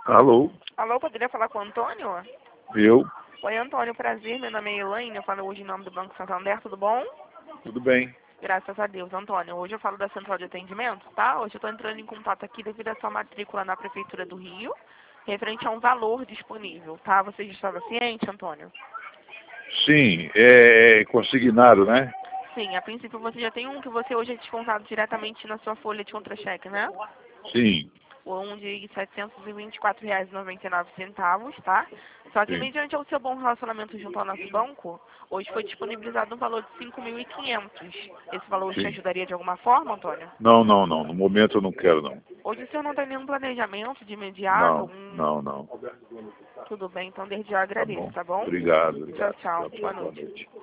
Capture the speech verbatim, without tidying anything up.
Alô? Alô, poderia falar com o Antônio? Eu? Oi, Antônio, prazer. Meu nome é Elaine, eu falo hoje em nome do Banco Santander, tudo bom? Tudo bem. Graças a Deus, Antônio. Hoje eu falo da central de atendimento, tá? Hoje eu estou entrando em contato aqui devido à sua matrícula na Prefeitura do Rio, referente a um valor disponível, tá? Você já estava ciente, Antônio? Sim, é consignado, né? Sim, a princípio você já tem um que você hoje é descontado diretamente na sua folha de contra-cheque, né? Sim, Um de setecentos e vinte e quatro reais e noventa e nove centavos, tá? Só que sim. mediante o seu bom relacionamento junto ao nosso banco, hoje foi disponibilizado um valor de cinco mil e quinhentos. Esse valor te Sim. ajudaria de alguma forma, Antônio? Não, não, não. No momento eu não quero, não. Hoje o senhor não tem nenhum planejamento de imediato? Não, Algum... não, não. Tudo bem, então desde já Tá agradeço, bom. tá bom? Obrigado, Tchau, obrigado. tchau. Tchau, tchau. Boa Boa noite. noite.